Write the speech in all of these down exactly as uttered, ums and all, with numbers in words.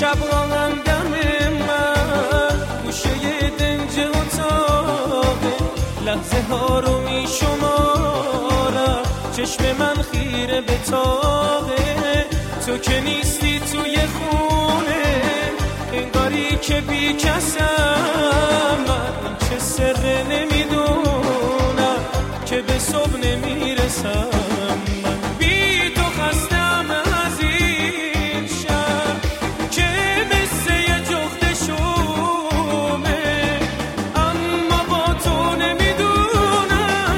شبها همدم من گوشه دنج اتاقه، لحظه ها رو می شمارم، چشم من خیره به تاقه. تو که نیستی توی خونه، انگاری که بی کسم، من چه سر نمیدونم که به صبح نمیرسم. من بی تو خستم از این شب که مثل یه جغد شومه، اما با تو نمیدونم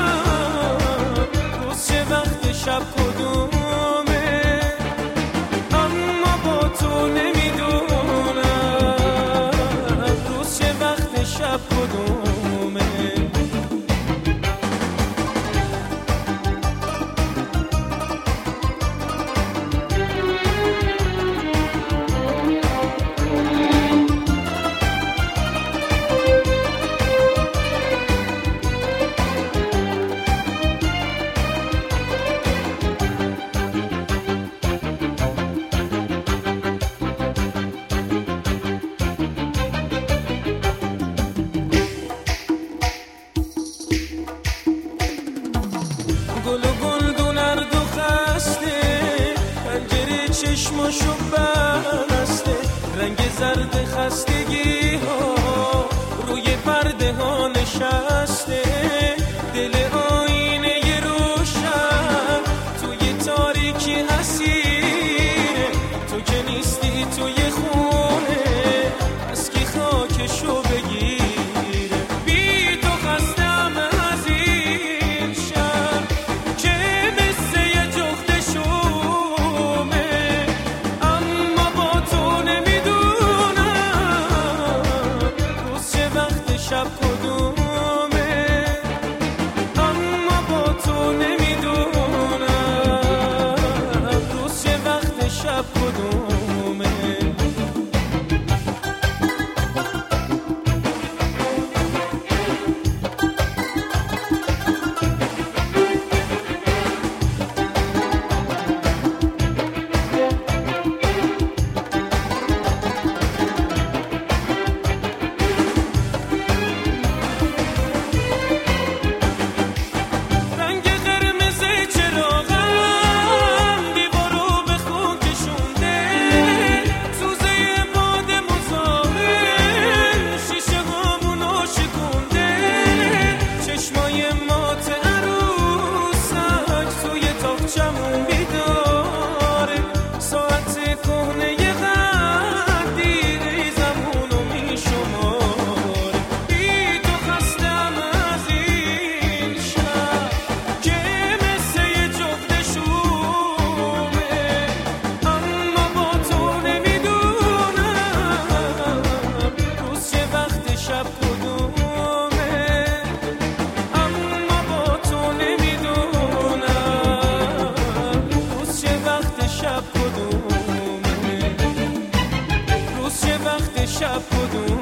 روز چه وقت شب کدومه، اما با تو نمیدونم روز چه وقت شب کدومه. گل و گلدون ارد و خسته، پنجره چشماشو بسته، رنگ زرد خستگی ها روی پرده ها نشسته، دل آینه ی روشن توی تاریکی اسیره. تو که نیستی توی خونه، از کی خاکشو بگیره. بی تو خستم از این شب که مثل یه جغد شومه، اما با تو نمیدونم روز چه وقت شب کدومه، اما با تو نمیدونم روز چه وقت شب کدومه. شب کدومه، اما با تو نمیدونم روز چه وقت شب کدومه، روز چه وقت شب کدومه.